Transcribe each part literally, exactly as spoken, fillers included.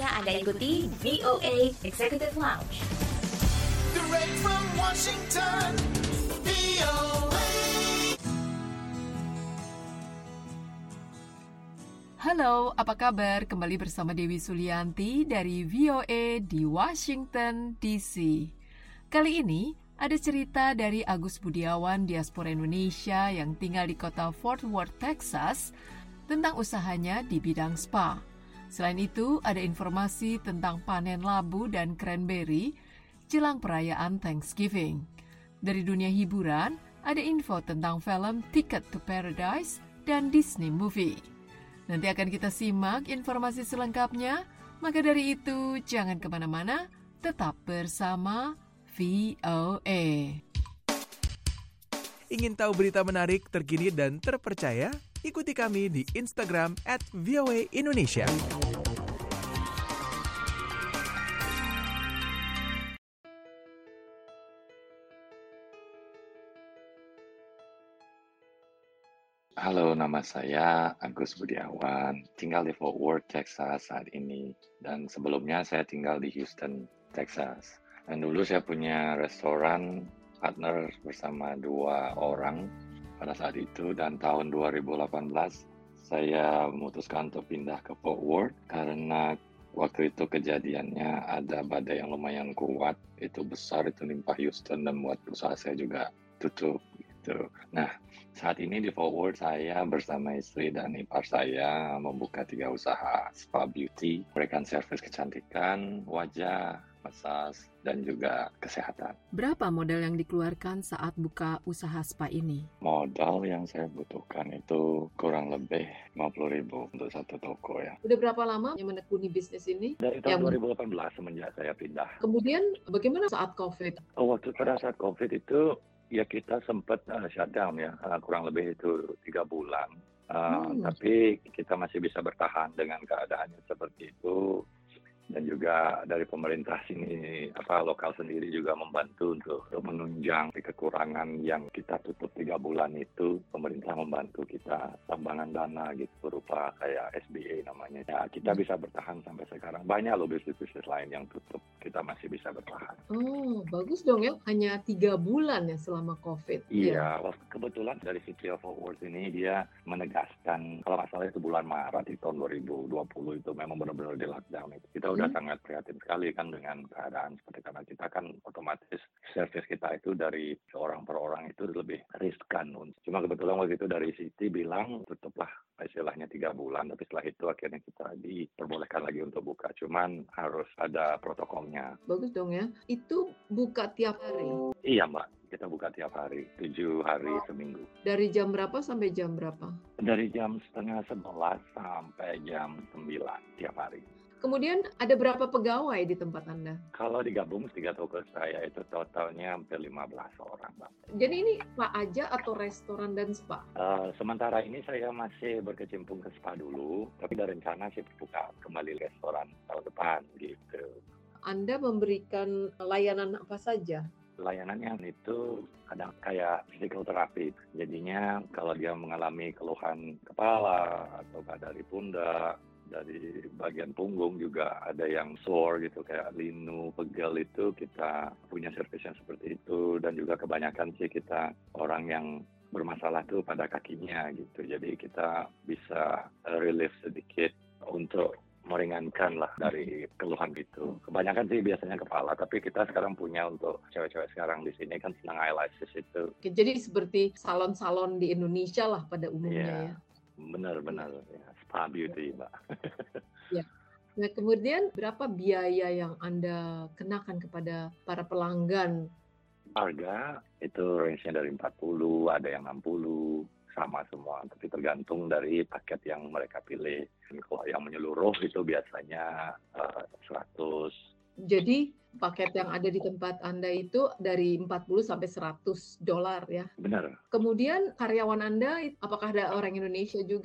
Saatnya Anda ikuti V O A Executive Lounge. Direct from Washington, V O A. Halo, apa kabar? Kembali bersama Dewi Sulianti dari V O A di Washington, D C. Kali ini ada cerita dari Agus Budiawan, diaspora Indonesia yang tinggal di kota Fort Worth, Texas, tentang usahanya di bidang spa. Selain itu, ada informasi tentang panen labu dan cranberry jelang perayaan Thanksgiving. Dari dunia hiburan, ada info tentang film Ticket to Paradise dan Disney Movie. Nanti akan kita simak informasi selengkapnya, maka dari itu jangan kemana-mana, tetap bersama V O A. Ingin tahu berita menarik, terkini, dan terpercaya? Ikuti kami di Instagram at V O A Indonesia. Halo, nama saya Agus Budiawan, tinggal di Fort Worth, Texas saat ini. Dan sebelumnya saya tinggal di Houston, Texas. Dan dulu saya punya restoran partner bersama dua orang pada saat itu. Dan tahun dua ribu delapan belas saya memutuskan untuk pindah ke Fort Worth karena waktu itu kejadiannya ada badai yang lumayan kuat. Itu besar, itu nimpa Houston dan membuat usaha saya juga tutup. Gitu. Nah, saat ini di Fort Worth saya bersama istri dan ipar saya membuka tiga usaha spa beauty, memberikan servis kecantikan, wajah, massage, dan juga kesehatan. Berapa modal yang dikeluarkan saat buka usaha spa ini? Modal yang saya butuhkan itu kurang lebih lima puluh ribu untuk satu toko ya. Udah berapa lama yang menekuni bisnis ini? Dari tahun Yang- dua ribu delapan belas semenjak saya pindah. Kemudian bagaimana saat COVID? Oh, waktu pada saat COVID itu ya kita sempat uh, shutdown ya, uh, kurang lebih itu tiga bulan. Uh, Hmm. Tapi kita masih bisa bertahan dengan keadaannya seperti itu. Dan juga dari pemerintah sini, apa lokal sendiri juga membantu untuk menunjang kekurangan yang kita tutup tiga bulan itu. Pemerintah membantu kita tambangan dana gitu berupa kayak S B A namanya. Ya kita bisa bertahan sampai sekarang. Banyak loh bisnis-bisnis lain yang tutup, kita masih bisa bertahan. Oh, bagus dong ya. Hanya tiga bulan ya selama COVID. Iya, waktu- kebetulan dari City of Fort Worth ini dia menegaskan, kalau nggak salah itu bulan Maret di tahun dua ribu dua puluh itu memang benar-benar di lockdown itu. Kita udah Hmm. sangat prihatin sekali kan dengan keadaan seperti karena kita kan otomatis service kita itu dari seorang per orang itu lebih riskan. Cuma kebetulan waktu itu dari City bilang tutuplah istilahnya tiga bulan, tapi setelah itu akhirnya kita diperbolehkan lagi untuk buka. Cuman harus ada protokolnya. Bagus dong ya. Itu buka tiap hari. Iya Mbak, kita buka tiap hari, tujuh hari seminggu. Dari jam berapa sampai jam berapa? Dari jam setengah sebelas sampai jam sembilan tiap hari. Kemudian ada berapa pegawai di tempat Anda? Kalau digabung tiga toko saya itu totalnya hampir lima belas orang, Bang. Jadi ini spa aja atau restoran dan spa? Uh, sementara ini saya masih berkecimpung ke spa dulu, tapi ada rencana sih buka kembali restoran tahun depan gitu. Anda memberikan layanan apa saja? Layanannya itu kadang kayak physical therapy. Jadinya kalau dia mengalami keluhan kepala atau dari pundak, dari bagian punggung juga ada yang sore gitu kayak linu, pegel itu kita punya servis yang seperti itu. Dan juga kebanyakan sih kita orang yang bermasalah tuh pada kakinya gitu. Jadi kita bisa relief sedikit untuk meringankan lah dari keluhan gitu. Kebanyakan sih biasanya kepala, tapi kita sekarang punya untuk cewek-cewek sekarang di sini kan senang eyelashes itu. Oke, jadi seperti salon-salon di Indonesia lah pada umumnya Iya, ya. benar-benar ya, spa beauty, Mbak. Nah, kemudian berapa biaya yang Anda kenakan kepada para pelanggan? Harga itu range-nya dari empat puluh, ada yang enam puluh, sama semua, tapi tergantung dari paket yang mereka pilih. Kalau yang menyeluruh itu biasanya uh, seratus. Jadi paket yang ada di tempat Anda itu dari empat puluh sampai seratus dolar ya. Benar. Kemudian karyawan Anda, apakah ada orang Indonesia juga?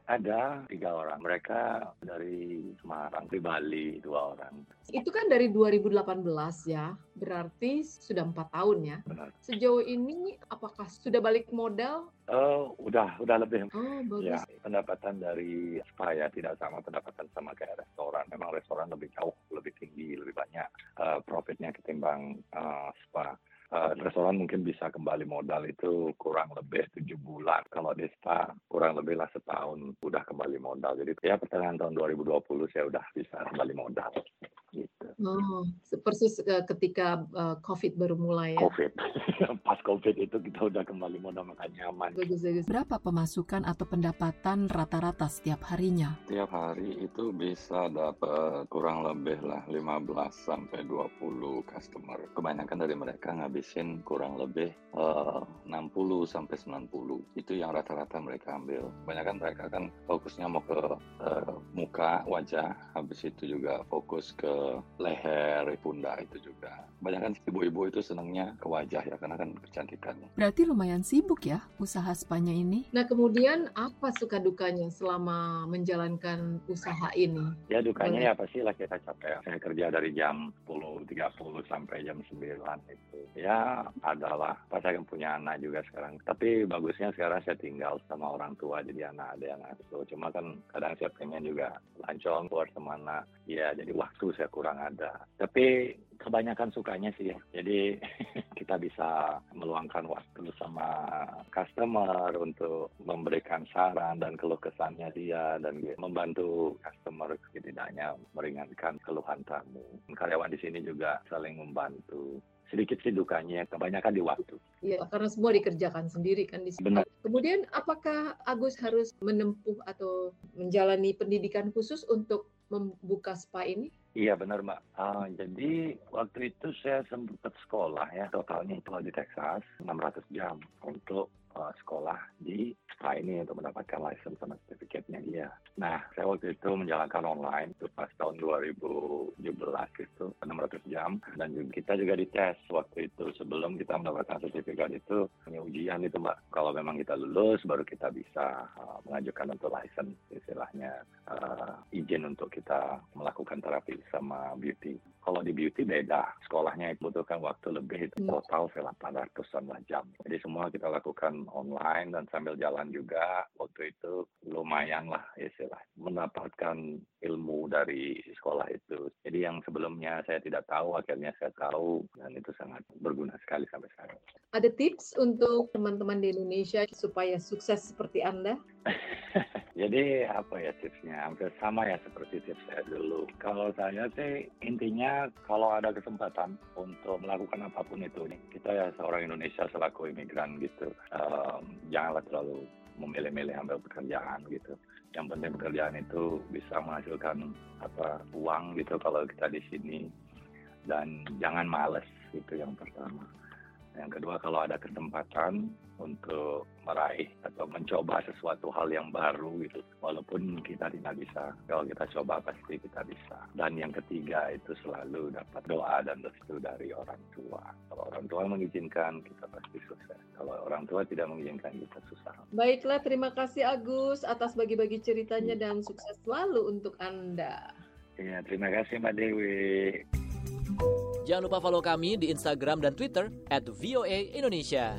Ada tiga orang. Mereka dari Semarang, di Bali dua orang. Itu kan dari dua ribu delapan belas ya, berarti sudah empat tahun ya. Benar. Sejauh ini apakah sudah balik modal? Oh, udah udah lebih. Oh, bagus. Ya, pendapatan dari spa ya tidak sama pendapatan sama kayak restoran. Memang restoran lebih jauh, lebih tinggi, lebih banyak uh, profitnya ketimbang uh, spa. Uh, restoran mungkin bisa kembali modal itu kurang lebih tujuh bulan. Kalau di spa kurang lebih lah setahun udah kembali modal. Jadi ya pertengahan tahun dua ribu dua puluh saya udah bisa kembali modal. Gitu. Oh, persis uh, ketika uh, COVID baru mulai ya. COVID. Pas COVID itu kita udah kembali modal, makanya nyaman. Bagus, bagus. Berapa pemasukan atau pendapatan rata-rata setiap harinya? Tiap hari itu bisa dapat kurang lebih lah lima belas sampai dua puluh customer. Kebanyakan dari mereka ngabisin kurang lebih uh, enam puluh sampai sembilan puluh. Itu yang rata-rata mereka ambil. Kebanyakan mereka kan fokusnya mau ke uh, muka, wajah. Habis itu juga fokus ke leher, pundak itu juga. Kebanyakan ibu-ibu itu senangnya ke wajah ya, karena kan kecantikannya. Berarti lumayan sibuk ya usaha spanya ini. Nah kemudian apa suka dukanya selama menjalankan usaha ini? Ya dukanya ya pastilah kita capek. Saya kerja dari jam sepuluh tiga puluh sampai jam sembilan itu. Ya adalah, pas saya punya anak juga sekarang. Tapi bagusnya sekarang saya tinggal sama orang tua, jadi anak ada yang ngasuh. Cuma kan kadang saya pengen juga lancong keluar sama anak. Ya jadi waktu saya kurang ada. Tapi kebanyakan sukanya sih ya. Jadi kita bisa meluangkan waktu sama customer untuk memberikan saran dan keluh kesahnya dia dan membantu customer setidaknya meringankan keluhan tamu. Karyawan di sini juga saling membantu. Sedikit sih dukanya, kebanyakan di waktu. Iya, karena semua dikerjakan sendiri kan di sini. Benar. Kemudian apakah Agus harus menempuh atau menjalani pendidikan khusus untuk membuka spa ini? Iya benar Mbak. Uh, jadi waktu itu saya sempat sekolah ya, totalnya itu di Texas enam ratus jam untuk uh, sekolah di spa ini untuk mendapatkan license sama sertifikatnya dia. Nah, saya waktu itu menjalankan online itu pas tahun dua ribu tujuh belas itu enam ratus jam, dan juga kita juga dites waktu itu sebelum kita mendapatkan sertifikat itu, punya ujian itu Mbak. Kalau memang kita lulus baru kita bisa uh, mengajukan untuk license, istilahnya uh, izin untuk kita melakukan terapi sama beauty. Kalau di beauty beda, sekolahnya itu butuhkan waktu lebih, itu total delapan ratusan lah jam. Jadi semua kita lakukan online dan sambil jalan juga. Waktu itu lumayan lah istilah mendapatkan ilmu dari sekolah itu. Jadi yang sebelumnya saya tidak tahu, akhirnya saya tahu, dan itu sangat berguna sekali sampai sekarang. Ada tips untuk teman-teman di Indonesia supaya sukses seperti Anda? Jadi apa ya tipsnya? Hampir sama ya seperti tips saya dulu. Kalau saya sih intinya kalau ada kesempatan untuk melakukan apapun itu, nih kita ya seorang Indonesia selaku imigran gitu, um, janganlah terlalu memilih-milih ambil pekerjaan gitu. Yang penting pekerjaan itu bisa menghasilkan apa uang gitu kalau kita di sini, dan jangan malas, itu yang pertama. Yang kedua, kalau ada kesempatan untuk meraih atau mencoba sesuatu hal yang baru gitu, walaupun kita tidak bisa, kalau kita coba pasti kita bisa. Dan yang ketiga itu selalu dapat doa dan restu dari orang tua. Kalau orang tua mengizinkan, kita pasti sukses. Kalau orang tua tidak mengizinkan, kita susah. Baiklah, terima kasih Agus atas bagi-bagi ceritanya dan sukses selalu untuk Anda. Ya, terima kasih Mbak Dewi. Jangan lupa follow kami di Instagram dan Twitter at V O A Indonesia.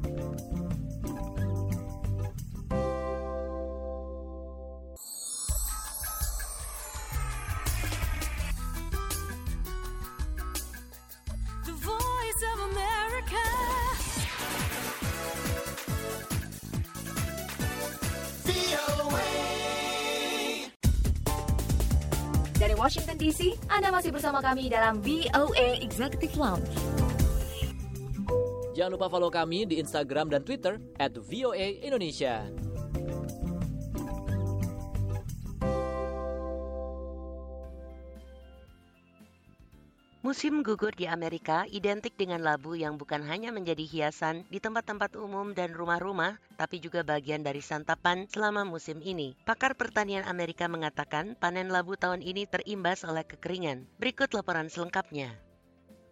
The Voice of America. V O A. Dari Washington D C, Anda masih bersama kami dalam V O A Executive Lounge. Jangan lupa follow kami di Instagram dan Twitter at V O A Indonesia. Musim gugur di Amerika identik dengan labu yang bukan hanya menjadi hiasan di tempat-tempat umum dan rumah-rumah, tapi juga bagian dari santapan selama musim ini. Pakar pertanian Amerika mengatakan panen labu tahun ini terimbas oleh kekeringan. Berikut laporan selengkapnya.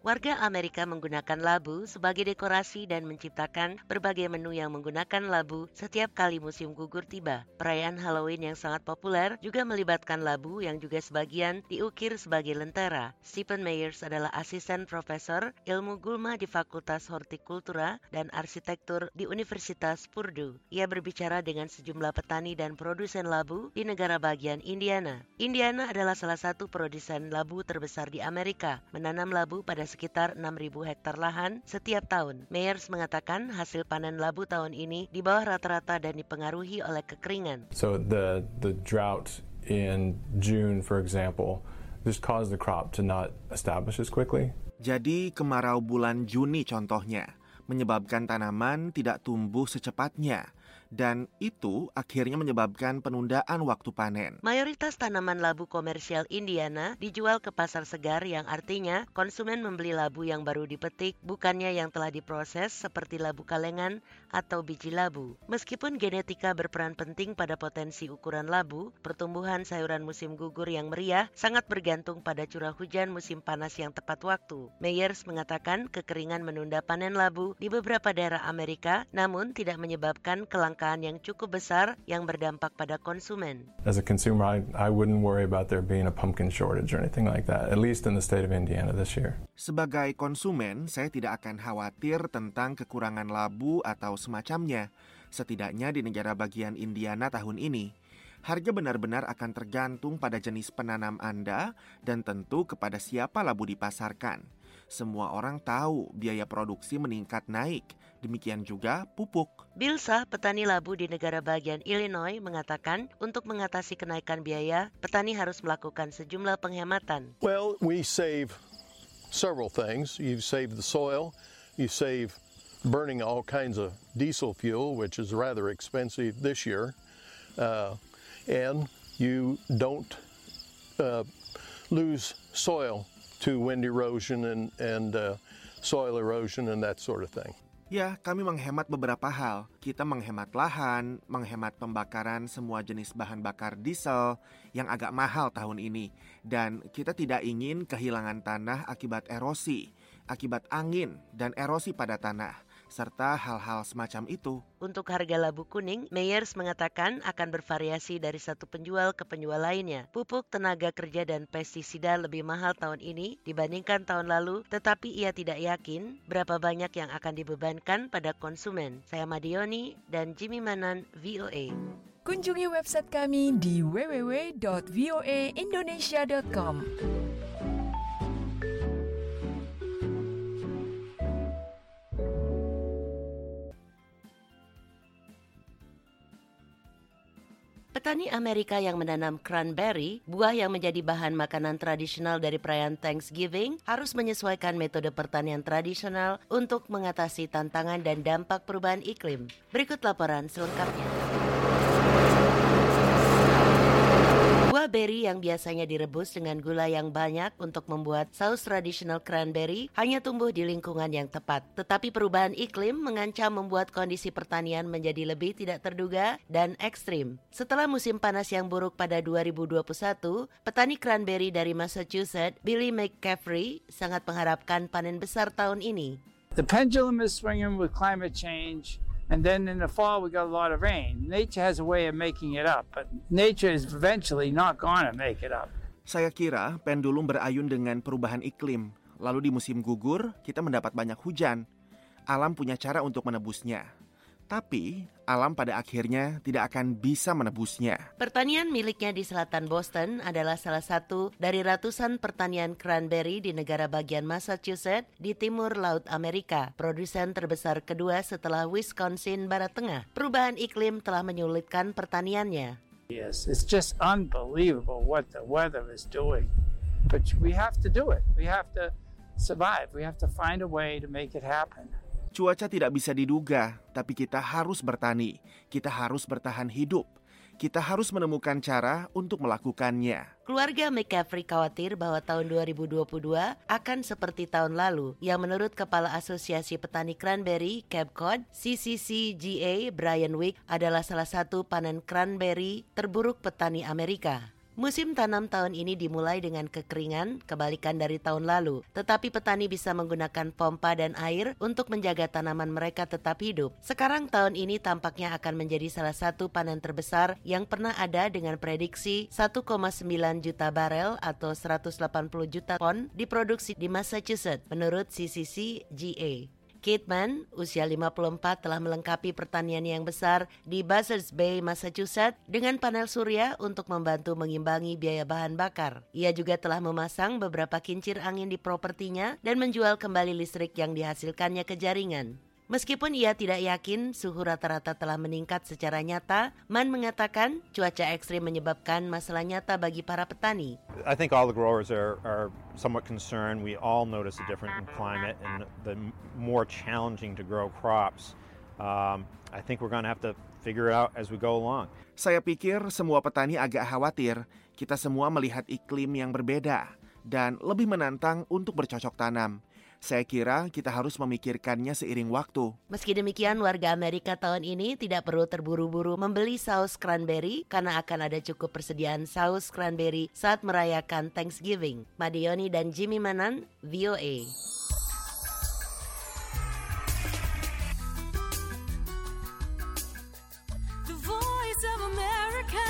Warga Amerika menggunakan labu sebagai dekorasi dan menciptakan berbagai menu yang menggunakan labu setiap kali musim gugur tiba. Perayaan Halloween yang sangat populer juga melibatkan labu yang juga sebagian diukir sebagai lentera. Stephen Meyers adalah asisten profesor ilmu gulma di Fakultas Hortikultura dan Arsitektur di Universitas Purdue. Ia berbicara dengan sejumlah petani dan produsen labu di negara bagian Indiana. Indiana adalah salah satu produsen labu terbesar di Amerika, menanam labu pada sekitar enam ribu hektar lahan setiap tahun. Meyers mengatakan hasil panen labu tahun ini di bawah rata-rata dan dipengaruhi oleh kekeringan. So the the drought in June, for example, just caused the crop to not establish as quickly. Jadi kemarau bulan Juni contohnya menyebabkan tanaman tidak tumbuh secepatnya. Dan itu akhirnya menyebabkan penundaan waktu panen. Mayoritas tanaman labu komersial Indiana dijual ke pasar segar, yang artinya konsumen membeli labu yang baru dipetik, bukannya yang telah diproses seperti labu kalengan atau biji labu. Meskipun genetika berperan penting pada potensi ukuran labu, pertumbuhan sayuran musim gugur yang meriah sangat bergantung pada curah hujan musim panas yang tepat waktu. Meyers mengatakan kekeringan menunda panen labu di beberapa daerah Amerika, namun tidak menyebabkan kelangkaan yang cukup besar yang berdampak pada konsumen. As a consumer, I, I wouldn't worry about there being a pumpkin shortage or anything like that, at least in the state of Indiana this year. Sebagai konsumen, saya tidak akan khawatir tentang kekurangan labu atau semacamnya. Setidaknya di negara bagian Indiana tahun ini. Harga benar-benar akan tergantung pada jenis penanam Anda dan tentu kepada siapa labu dipasarkan. Semua orang tahu biaya produksi meningkat naik. Demikian juga pupuk. Bill Sah, petani labu di negara bagian Illinois, mengatakan untuk mengatasi kenaikan biaya, petani harus melakukan sejumlah penghematan. Well, we save several things. You save the soil, you save burning all kinds of diesel fuel, which is rather expensive this year, uh, and you don't uh, lose soil to wind erosion and, and uh, soil erosion and that sort of thing. Ya, kami menghemat beberapa hal. Kita menghemat lahan, menghemat pembakaran semua jenis bahan bakar diesel yang agak mahal tahun ini. Dan kita tidak ingin kehilangan tanah akibat erosi, akibat angin dan erosi pada tanah, serta hal-hal semacam itu. Untuk harga labu kuning, Meyers mengatakan akan bervariasi dari satu penjual ke penjual lainnya. Pupuk, tenaga kerja, dan pestisida lebih mahal tahun ini dibandingkan tahun lalu, tetapi ia tidak yakin berapa banyak yang akan dibebankan pada konsumen. Saya Madioni dan Jimmy Manan, V O A. Kunjungi website kami di w w w dot v o a indonesia dot com. Petani Amerika yang menanam cranberry, buah yang menjadi bahan makanan tradisional dari perayaan Thanksgiving, harus menyesuaikan metode pertanian tradisional untuk mengatasi tantangan dan dampak perubahan iklim. Berikut laporan selengkapnya. Buah beri yang biasanya direbus dengan gula yang banyak untuk membuat saus tradisional cranberry hanya tumbuh di lingkungan yang tepat. Tetapi perubahan iklim mengancam membuat kondisi pertanian menjadi lebih tidak terduga dan ekstrim. Setelah musim panas yang buruk pada dua ribu dua puluh satu, petani cranberry dari Massachusetts, Billy McCaffrey, sangat mengharapkan panen besar tahun ini. The pendulum is swinging with climate change. And then in the fall, we got a lot of rain. Nature has a way of making it up, but nature is eventually not going to make it up. Saya kira pendulum berayun dengan perubahan iklim. Lalu di musim gugur, kita mendapat banyak hujan. Alam punya cara untuk menebusnya. Tapi, alam pada akhirnya tidak akan bisa menebusnya. Pertanian miliknya di selatan Boston adalah salah satu dari ratusan pertanian cranberry di negara bagian Massachusetts di timur Laut Amerika, produsen terbesar kedua setelah Wisconsin Barat Tengah. Perubahan iklim telah menyulitkan pertaniannya. Yes, it's just unbelievable what the weather is doing. But we have to do it. We have to survive. We have to find a way to make it happen. Cuaca tidak bisa diduga, tapi kita harus bertani. Kita harus bertahan hidup. Kita harus menemukan cara untuk melakukannya. Keluarga McCaffrey khawatir bahwa tahun dua ribu dua puluh dua akan seperti tahun lalu, yang menurut Kepala Asosiasi Petani Cranberry, Cape Cod, C C C G A, Brian Wick, adalah salah satu panen cranberry terburuk petani Amerika. Musim tanam tahun ini dimulai dengan kekeringan, kebalikan dari tahun lalu. Tetapi petani bisa menggunakan pompa dan air untuk menjaga tanaman mereka tetap hidup. Sekarang tahun ini tampaknya akan menjadi salah satu panen terbesar yang pernah ada dengan prediksi satu koma sembilan juta barel atau seratus delapan puluh juta ton diproduksi di Massachusetts menurut C C C G A. Kate Mann, usia lima puluh empat, telah melengkapi pertanian yang besar di Buzzards Bay, Massachusetts dengan panel surya untuk membantu mengimbangi biaya bahan bakar. Ia juga telah memasang beberapa kincir angin di propertinya dan menjual kembali listrik yang dihasilkannya ke jaringan. Meskipun ia tidak yakin suhu rata-rata telah meningkat secara nyata, Mann mengatakan cuaca ekstrim menyebabkan masalah nyata bagi para petani. I think all the growers are, are somewhat concerned. We all notice a difference in climate and the more challenging to grow crops. Um, I think we're going to have to figure it out as we go along. Saya pikir semua petani agak khawatir. Kita semua melihat iklim yang berbeda dan lebih menantang untuk bercocok tanam. Saya kira kita harus memikirkannya seiring waktu. Meski demikian, warga Amerika tahun ini tidak perlu terburu-buru membeli saus cranberry karena akan ada cukup persediaan saus cranberry saat merayakan Thanksgiving. Madioni dan Jimmy Manan, V O A. The Voice of America.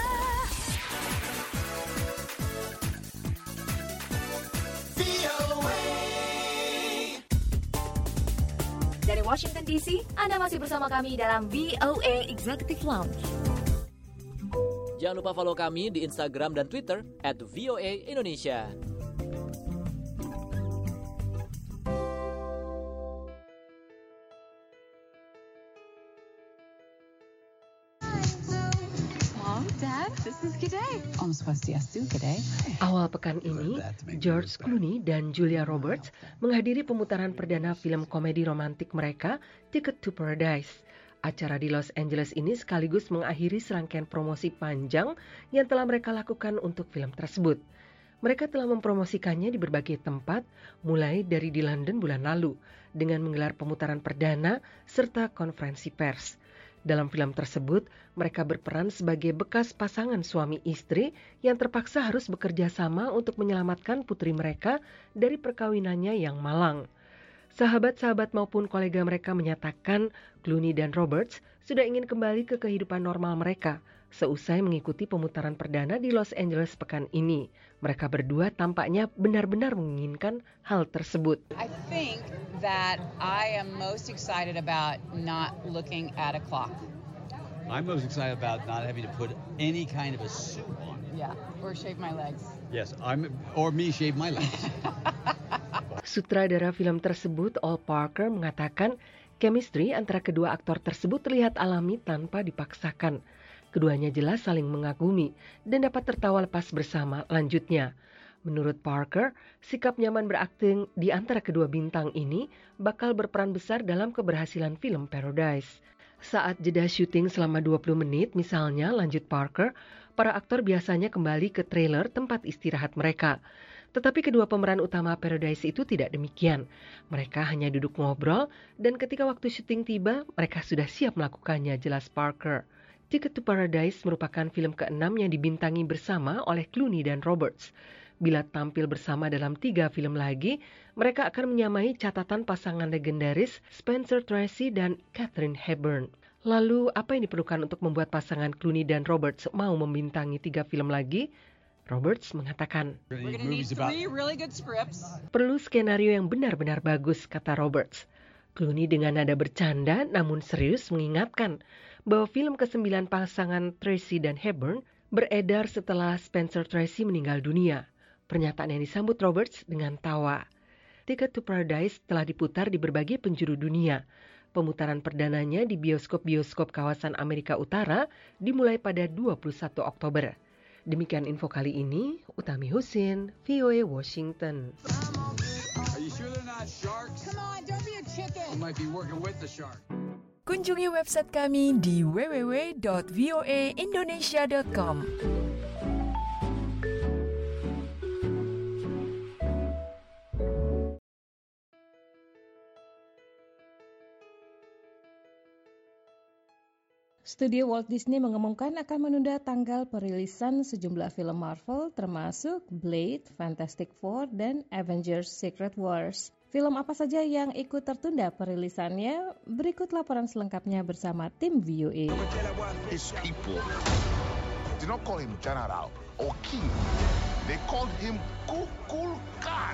Dari Washington D C, Anda masih bersama kami dalam V O A Executive Lounge. Jangan lupa follow kami di Instagram dan Twitter at V O A Indonesia. Awal pekan ini, George Clooney dan Julia Roberts menghadiri pemutaran perdana film komedi romantik mereka, Ticket to Paradise. Acara di Los Angeles ini sekaligus mengakhiri serangkaian promosi panjang yang telah mereka lakukan untuk film tersebut. Mereka telah mempromosikannya di berbagai tempat, mulai dari di London bulan lalu, dengan menggelar pemutaran perdana serta konferensi pers. Dalam film tersebut, mereka berperan sebagai bekas pasangan suami istri yang terpaksa harus bekerja sama untuk menyelamatkan putri mereka dari perkawinannya yang malang. Sahabat-sahabat maupun kolega mereka menyatakan Clooney dan Roberts sudah ingin kembali ke kehidupan normal mereka seusai mengikuti pemutaran perdana di Los Angeles pekan ini. Mereka berdua tampaknya benar-benar menginginkan hal tersebut. I think that I am most excited about not looking at a clock. I'm most excited about not having to put any kind of a suit on. Yeah, or shave my legs. Yes, I'm or me shave my legs. Sutradara film tersebut, Al Parker, mengatakan chemistry antara kedua aktor tersebut terlihat alami tanpa dipaksakan. Keduanya jelas saling mengagumi dan dapat tertawa lepas bersama lanjutnya. Menurut Parker, sikap nyaman berakting di antara kedua bintang ini bakal berperan besar dalam keberhasilan film Paradise. Saat jeda syuting selama dua puluh menit misalnya, lanjut Parker, para aktor biasanya kembali ke trailer tempat istirahat mereka. Tetapi kedua pemeran utama Paradise itu tidak demikian. Mereka hanya duduk ngobrol dan ketika waktu syuting tiba, mereka sudah siap melakukannya, jelas Parker. Ticket to Paradise merupakan film keenam yang dibintangi bersama oleh Clooney dan Roberts. Bila tampil bersama dalam tiga film lagi, mereka akan menyamai catatan pasangan legendaris Spencer Tracy dan Katharine Hepburn. Lalu, apa yang diperlukan untuk membuat pasangan Clooney dan Roberts mau membintangi tiga film lagi? Roberts mengatakan, perlu skenario yang benar-benar bagus, kata Roberts. Clooney dengan nada bercanda namun serius mengingatkan bahwa film kesembilan pasangan Tracy dan Hepburn beredar setelah Spencer Tracy meninggal dunia. Pernyataan yang disambut Roberts dengan tawa. Ticket to Paradise telah diputar di berbagai penjuru dunia. Pemutaran perdananya di bioskop-bioskop kawasan Amerika Utara dimulai pada dua puluh satu Oktober. Demikian info kali ini, Utami Husin, V O A Washington. Kunjungi website kami di w w w dot v o a indonesia dot com. Studio Walt Disney mengumumkan akan menunda tanggal perilisan sejumlah film Marvel termasuk Blade, Fantastic Four, dan Avengers Secret Wars. Film apa saja yang ikut tertunda perilisannya? Berikut laporan selengkapnya bersama tim V O A. His people did not call him General or King. They called him Kukulkan.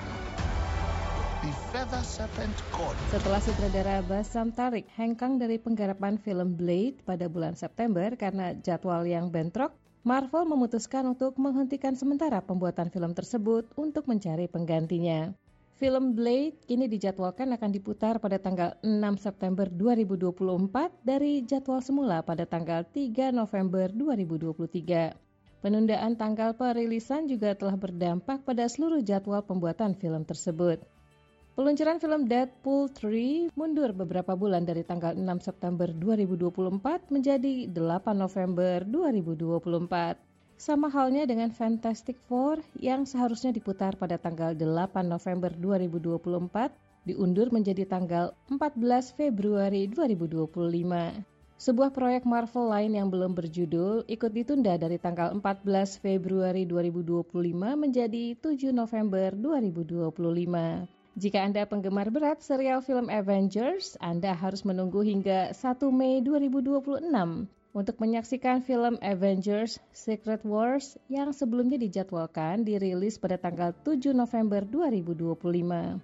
Setelah sutradara Bassam Tariq hengkang dari penggarapan film Blade pada bulan September karena jadwal yang bentrok, Marvel memutuskan untuk menghentikan sementara pembuatan film tersebut untuk mencari penggantinya. Film Blade kini dijadwalkan akan diputar pada tanggal enam September dua ribu dua puluh empat dari jadwal semula pada tanggal tiga November dua ribu dua puluh tiga. Penundaan tanggal perilisan juga telah berdampak pada seluruh jadwal pembuatan film tersebut. Peluncuran film Deadpool tiga mundur beberapa bulan dari tanggal enam September dua ribu dua puluh empat menjadi delapan November dua ribu dua puluh empat. Sama halnya dengan Fantastic Four yang seharusnya diputar pada tanggal delapan November dua ribu dua puluh empat, diundur menjadi tanggal empat belas Februari dua ribu dua puluh lima. Sebuah proyek Marvel lain yang belum berjudul ikut ditunda dari tanggal empat belas Februari dua ribu dua puluh lima menjadi tujuh November dua ribu dua puluh lima. Jika Anda penggemar berat serial film Avengers, Anda harus menunggu hingga satu Mei dua ribu dua puluh enam untuk menyaksikan film Avengers Secret Wars yang sebelumnya dijadwalkan dirilis pada tanggal tujuh November dua ribu dua puluh lima.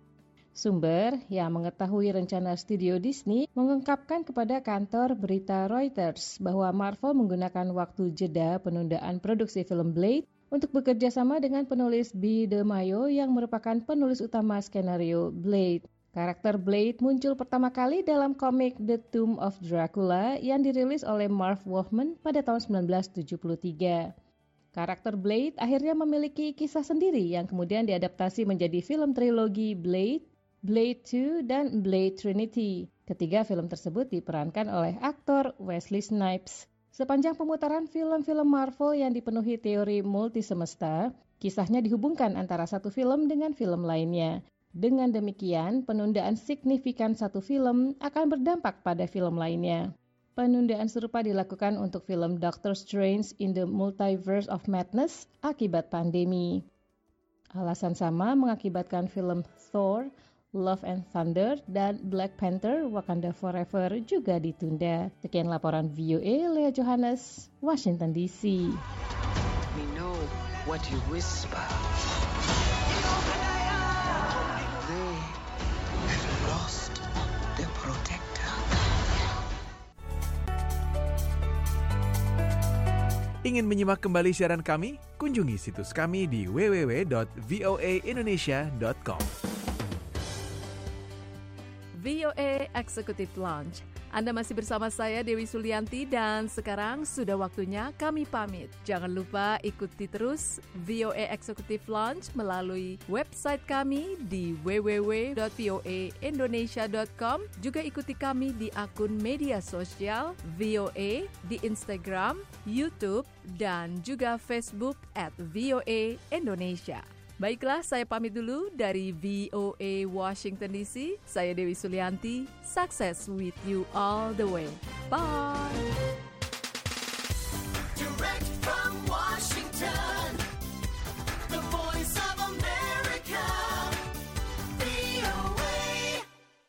Sumber yang mengetahui rencana studio Disney mengungkapkan kepada kantor berita Reuters bahwa Marvel menggunakan waktu jeda penundaan produksi film Blade untuk bekerja sama dengan penulis B. DeMaio yang merupakan penulis utama skenario Blade. Karakter Blade muncul pertama kali dalam komik The Tomb of Dracula yang dirilis oleh Marv Wolfman pada tahun sembilan belas tujuh puluh tiga. Karakter Blade akhirnya memiliki kisah sendiri yang kemudian diadaptasi menjadi film trilogi Blade, Blade two, dan Blade Trinity. Ketiga film tersebut diperankan oleh aktor Wesley Snipes. Sepanjang pemutaran film-film Marvel yang dipenuhi teori multisemesta, kisahnya dihubungkan antara satu film dengan film lainnya. Dengan demikian, penundaan signifikan satu film akan berdampak pada film lainnya. Penundaan serupa dilakukan untuk film Doctor Strange in the Multiverse of Madness akibat pandemi. Alasan sama mengakibatkan film Thor, Love and Thunder, dan Black Panther Wakanda Forever juga ditunda. Sekian laporan V O A, Lea Johannes, Washington D C. We know what you whisper. They have lost their protector. Ingin menyimak kembali siaran kami? Kunjungi situs kami di w w w dot voa indonesia dot com. V O A Executive Lounge. Anda masih bersama saya Dewi Sulianti dan sekarang sudah waktunya kami pamit. Jangan lupa ikuti terus V O A Executive Lounge melalui website kami di w w w dot voa indonesia dot com. Juga ikuti kami di akun media sosial V O A di Instagram, YouTube, dan juga Facebook at V O A Indonesia. Baiklah, saya pamit dulu dari V O A Washington D C. Saya Dewi Sulianti. Success with you all the way. Bye!